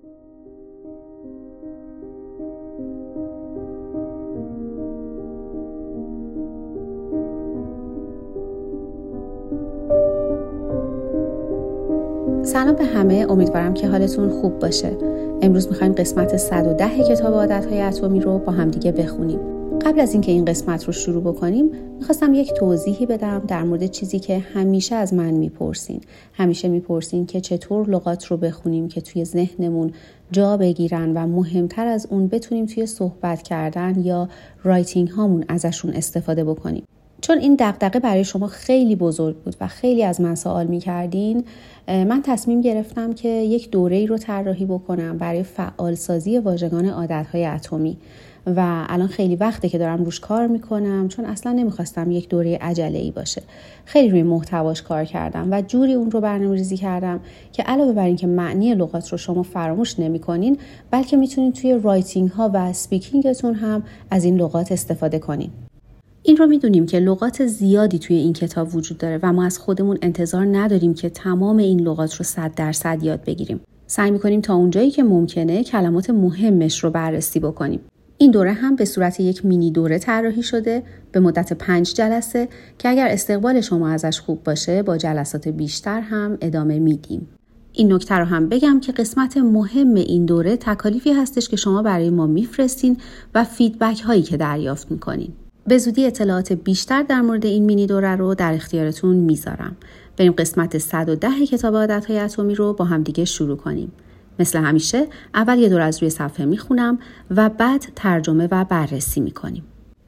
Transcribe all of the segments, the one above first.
سلام به همه، امیدوارم که حالتون خوب باشه. امروز میخوایم قسمت 110 کتاب عادتهای اتمی رو با هم دیگه بخونیم. قبل از اینکه این قسمت رو شروع بکنیم، میخواستم یک توضیحی بدم در مورد چیزی که همیشه از من میپرسین. همیشه میپرسین که چطور لغات رو بخونیم که توی ذهنمون جا بگیرن و مهمتر از اون بتونیم توی صحبت کردن یا رایتینگ هامون ازشون استفاده بکنیم. چون این دغدغه برای شما خیلی بزرگ بود و خیلی از من سوال می‌کردین، من تصمیم گرفتم که یک دوره‌ای رو طراحی بکنم برای فعالسازی واژگان عادت‌های اتمی و الان خیلی وقته که دارم روش کار میکنم، چون اصلا نمیخواستم یک دوره عجله‌ای باشه. خیلی روی محتواش کار کردم و جوری اون رو برنامه‌ریزی کردم که علاوه بر این که معنی لغات رو شما فراموش نمی‌کنین، بلکه میتونین توی رایتینگ ها و اسپیکینگتون هم از این لغات استفاده کنین. این رو میدونیم که لغات زیادی توی این کتاب وجود داره و ما از خودمون انتظار نداریم که تمام این لغات رو 100% یاد بگیریم. سعی میکنیم تا اونجایی که ممکنه کلمات مهمش رو بررسی بکنیم. این دوره هم به صورت یک مینی دوره طراحی شده به مدت 5 جلسه که اگر استقبال شما ازش خوب باشه با جلسات بیشتر هم ادامه میدیم. این نکته رو هم بگم که قسمت مهم این دوره تکالیفی هستش که شما برای ما میفرستین و فیدبک هایی که دریافت میکنین. به زودی اطلاعات بیشتر در مورد این مینی دوره رو در اختیارتون میذارم. بریم قسمت 110 کتاب عادتهای اتمی رو با هم دیگه شروع کنیم. مثل همیشه اول یه دور از روی صفحه میخونم و بعد ترجمه و بررسی میکنیم.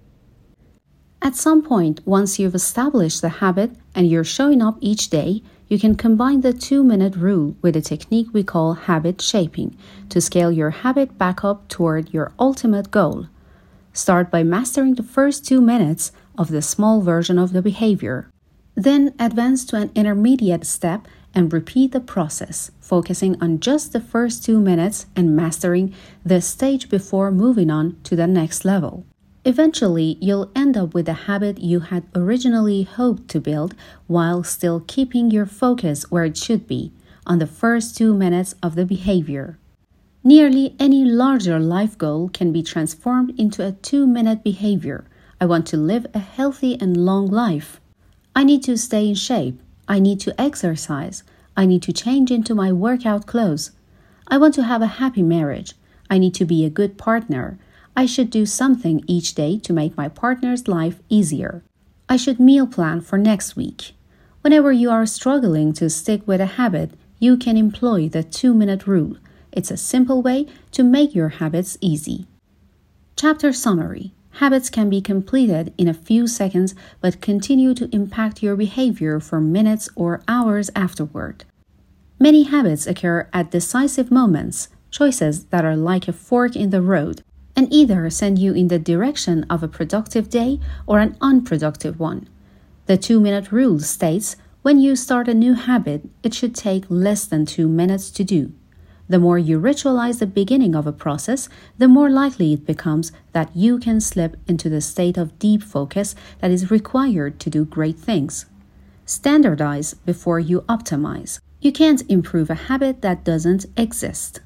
At some point, once you've established the habit and you're showing up each day, you can combine the 2-minute rule with a technique we call habit shaping to scale your habit back up toward your ultimate goal. Start by mastering the first 2 minutes of the small version of the behavior. Then advance to an intermediate step and repeat the process, focusing on just the first 2 minutes and mastering the stage before moving on to the next level. Eventually, you'll end up with a habit you had originally hoped to build while still keeping your focus where it should be, on the first 2 minutes of the behavior. Nearly any larger life goal can be transformed into a 2-minute behavior. I want to live a healthy and long life. I need to stay in shape. I need to exercise. I need to change into my workout clothes. I want to have a happy marriage. I need to be a good partner. I should do something each day to make my partner's life easier. I should meal plan for next week. Whenever you are struggling to stick with a habit, you can employ the 2-minute rule. It's a simple way to make your habits easy. Chapter summary. Habits can be completed in a few seconds but continue to impact your behavior for minutes or hours afterward. Many habits occur at decisive moments, choices that are like a fork in the road, and either send you in the direction of a productive day or an unproductive one. The 2-minute rule states when you start a new habit, it should take less than 2 minutes to do. The more you ritualize the beginning of a process, the more likely it becomes that you can slip into the state of deep focus that is required to do great things. Standardize before you optimize. You can't improve a habit that doesn't exist.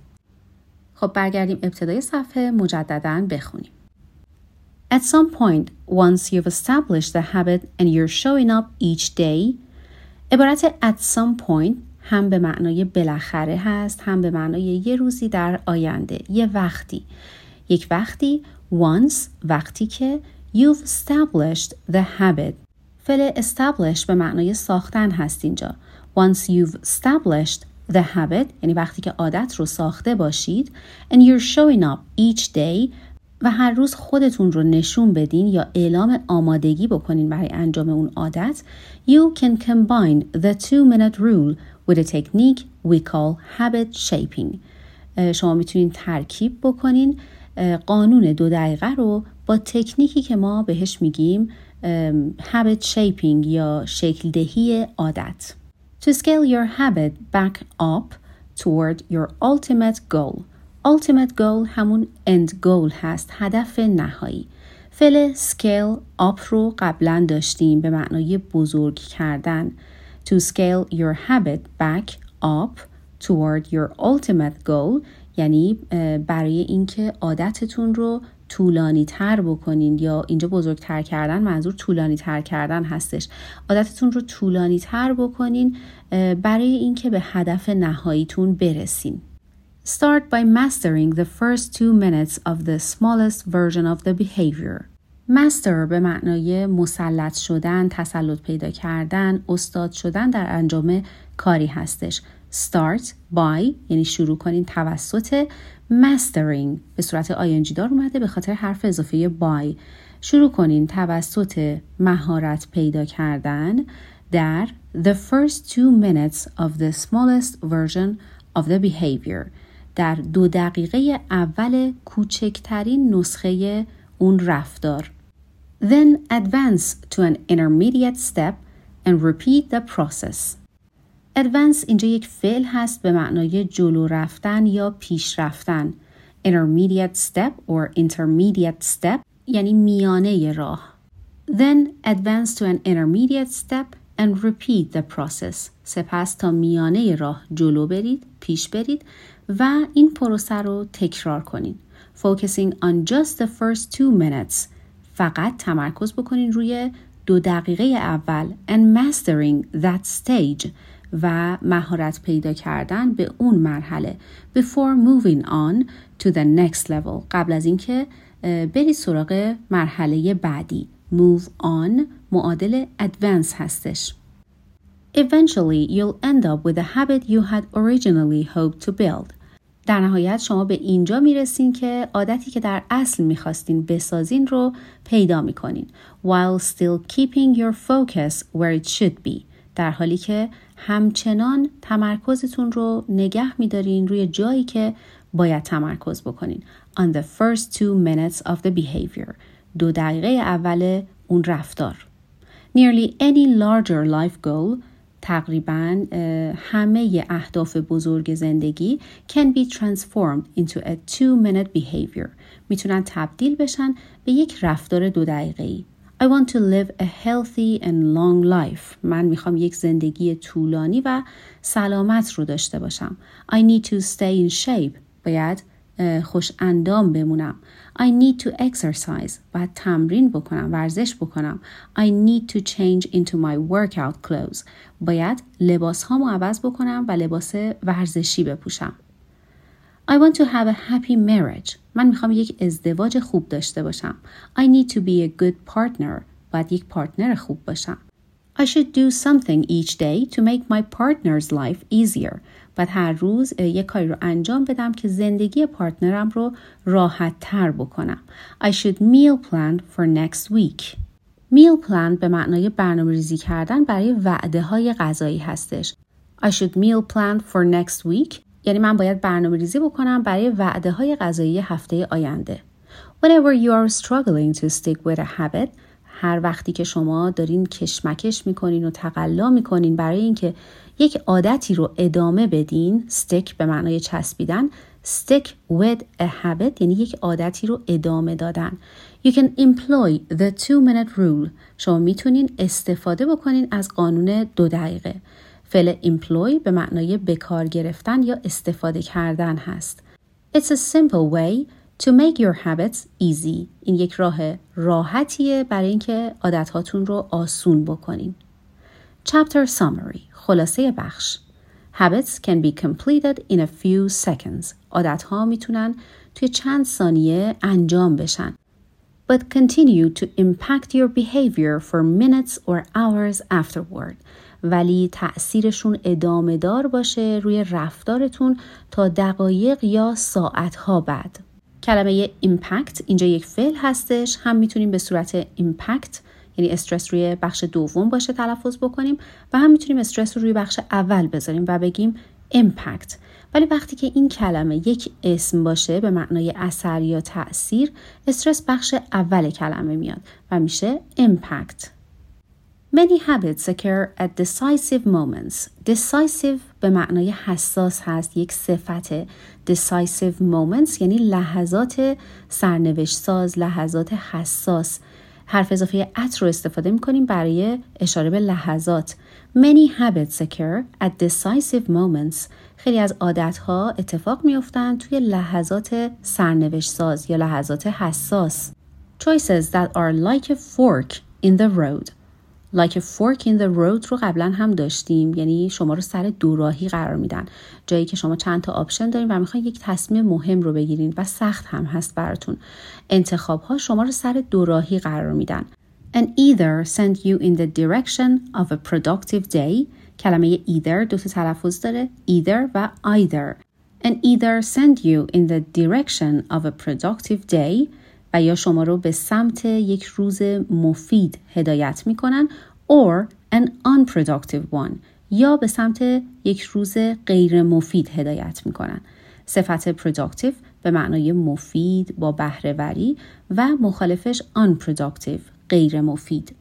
خب برگردیم ابتدای صفحه مجدداً بخونیم. At some point, once you've established the habit and you're showing up each day, عبارت at some point هم به معنای بالاخره هست، هم به معنای یه روزی در آینده، یه وقتی. یک وقتی، once، وقتی که you've established the habit. فعل establish به معنای ساختن هست اینجا. Once you've established the habit، یعنی وقتی که عادت رو ساخته باشید، and you're showing up each day، و هر روز خودتون رو نشون بدین یا اعلام آمادگی بکنین برای انجام اون عادت، you can combine the 2-minute rule with a technique we call habit shaping. شما میتونین ترکیب بکنین قانون 2 دقیقه رو با تکنیکی که ما بهش میگیم habit shaping یا شکل دهی عادت. To scale your habit back up toward your ultimate goal. Ultimate goal همون end goal هست، هدف نهایی. فعل scale up رو قبلا داشتیم به معنای بزرگ کردن. To scale your habit back up toward your ultimate goal یعنی برای اینکه عادتتون رو طولانی تر بکنین، یا اینجا بزرگتر کردن منظور طولانی تر کردن هستش، عادتتون رو طولانی تر بکنین برای اینکه به هدف نهاییتون برسین. Start by mastering the first 2 minutes of the smallest version of the behavior. master به معنای مسلط شدن، تسلط پیدا کردن، استاد شدن در انجام کاری هستش. Start by یعنی شروع کنین توسط، mastering به صورت ing دار اومده به خاطر حرف اضافه by. شروع کنین توسط مهارت پیدا کردن در the first 2 minutes of the smallest version of the behavior. در 2 دقیقه اول کوچکترین نسخه اون رفتار. Then advance to an intermediate step and repeat the process. advance اینجا یک فعل هست به معنای جلو رفتن یا پیش رفتن. intermediate step or intermediate step یعنی میانه راه. Then advance to an intermediate step and repeat the process. سپس تا میانه راه جلو برید، پیش برید و این پروسه رو تکرار کنین. Focusing on just the first 2 minutes. فقط تمرکز بکنین روی 2 دقیقه اول and mastering that stage و مهارت پیدا کردن به اون مرحله before moving on to the next level. قبل از اینکه برید سراغ مرحله بعدی. move on معادل advance هستش. Eventually you'll end up with a habit you had originally hoped to build. در نهایت شما به اینجا میرسین که عادتی که در اصل میخواستین بسازین رو پیدا میکنین. While still keeping your focus where it should be. در حالی که همچنان تمرکزتون رو نگه میدارین روی جایی که باید تمرکز بکنین. On the first 2 minutes of the behavior. 2 دقیقه اول اون رفتار. Nearly any larger life goal تقریباً همه اهداف بزرگ زندگی can be transformed into a 2-minute behavior. میتونن تبدیل بشن به یک رفتار 2 دقیقه‌ای. I want to live a healthy and long life. من میخوام یک زندگی طولانی و سلامت رو داشته باشم. I need to stay in shape. باید خوش اندام بمونم. I need to exercise. باید تمرین بکنم، ورزش بکنم. I need to change into my workout clothes. باید لباس هامو عوض بکنم و لباس ورزشی بپوشم. I want to have a happy marriage. من میخوام یک ازدواج خوب داشته باشم. I need to be a good partner. باید یک پارتنر خوب باشم. I should do something each day to make my partner's life easier. باید هر روز یک کاری رو انجام بدم که زندگی پارتنرم رو راحت تر بکنم. I should meal plan for next week. meal plan به معنای برنامه‌ریزی کردن برای وعده‌های غذایی هستش. I should meal plan for next week یعنی من باید برنامه‌ریزی بکنم برای وعده‌های غذایی هفته آینده. Whenever you are struggling to stick with a habit, هر وقتی که شما دارین کشمکش میکنین و تقلا میکنین برای اینکه یک عادتی رو ادامه بدین، stick به معنای چسبیدن، stick with a habit یعنی یک عادتی رو ادامه دادن. You can employ the 2-minute rule. شما میتونین استفاده بکنین از قانون 2 دقیقه. فعل employ به معنای به کار گرفتن یا استفاده کردن هست. It's a simple way to make your habits easy. این یک راه راحتیه برای اینکه عادت‌هاتون رو آسون بکنین. Chapter summary. خلاصه بخش. Habits can be completed in a few seconds. عادت‌ها میتونن توی چند ثانیه انجام بشن. But continue to impact your behavior for minutes or hours afterward. ولی تأثیرشون ادامه دار باشه روی رفتارتون تا دقایق یا ساعت‌ها بعد. کلمه impact اینجا یک فعل هستش. هم میتونیم به صورت impact یعنی استرس روی بخش دوم باشه تلفظ بکنیم و هم میتونیم استرس رو روی بخش اول بذاریم و بگیم impact. ولی وقتی که این کلمه یک اسم باشه به معنای اثر یا تأثیر، استرس بخش اول کلمه میاد و میشه impact. Many habits occur at decisive moments. Decisive به معنای حساس هست، یک صفت. Decisive moments یعنی لحظات سرنوشت ساز، لحظات حساس. حرف اضافه at رو استفاده می‌کنیم برای اشاره به لحظات. Many habits occur at decisive moments. خیلی از عادت‌ها اتفاق می‌افتند توی لحظات سرنوشت‌ساز یا لحظات حساس. Choices that are like a fork in the road. Like a fork in the road رو قبلا هم داشتیم، یعنی شما رو سر دوراهی قرار میدن، جایی که شما چند تا آپشن دارین و میخواین یک تصمیم مهم رو بگیرین و سخت هم هست براتون. انتخاب ها شما رو سر دوراهی قرار میدن. And either send you in the direction of a productive day. کلمه either دو تا تلفظ داره، either و either. And either send you in the direction of a productive day و یا شما رو به سمت یک روز مفید هدایت میکنن or an unproductive one یا به سمت یک روز غیر مفید هدایت میکنن. صفت productive به معنای مفید با بهره‌وری و مخالفش unproductive غیر مفید.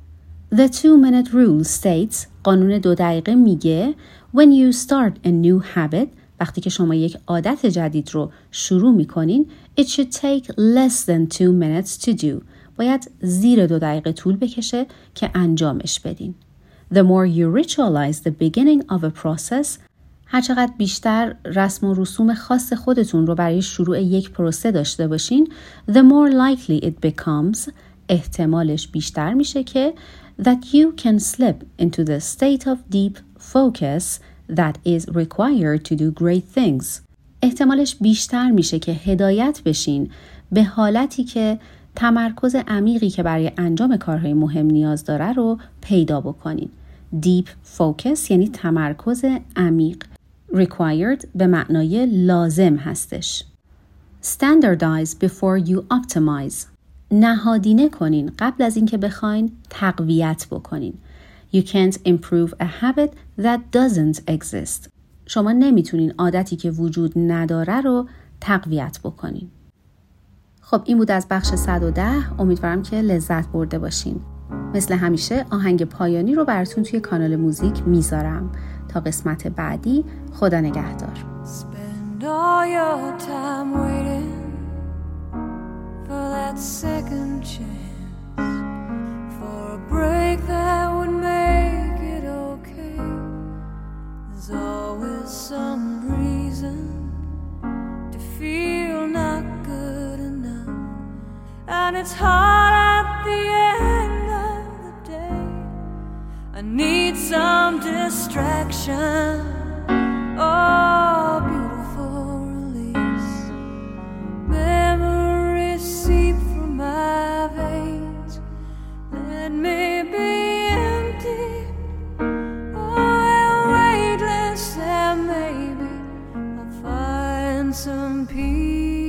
The 2-minute rule states قانون 2 دقیقه میگه when you start a new habit وقتی که شما یک عادت جدید رو شروع میکنین it should take less than 2 minutes to do. باید زیر 2 دقیقه طول بکشه که انجامش بدین. The more you ritualize the beginning of a process هرچقدر بیشتر رسم و رسوم خاص خودتون رو برای شروع یک پروسه داشته باشین the more likely it becomes احتمالش بیشتر میشه که that you can slip into the state of deep focus that is required to do great things. احتمالش بیشتر میشه که هدایت بشین به حالتی که تمرکز عمیقی که برای انجام کارهای مهم نیاز داره رو پیدا بکنین. Deep focus یعنی تمرکز عمیق. Required به معنای لازم هستش. Standardize before you optimize. نهادینه کنین قبل از اینکه بخواین تقویت بکنین. You can't improve a habit that doesn't exist. شما نمیتونین عادتی که وجود نداره رو تقویت بکنین. خب این بود از بخش 110. امیدوارم که لذت برده باشین. مثل همیشه آهنگ پایانی رو براتون توی کانال موزیک میذارم. تا قسمت بعدی خدا نگهدار. Spend all your time waiting for that second chance, for a break that would make it okay. There's always some reason to feel not good enough, and it's hard at the end of the day. I need some distraction, oh beautiful release. Memories seep from my veins, let me be empty, oh and weightless, and maybe I'll find some peace.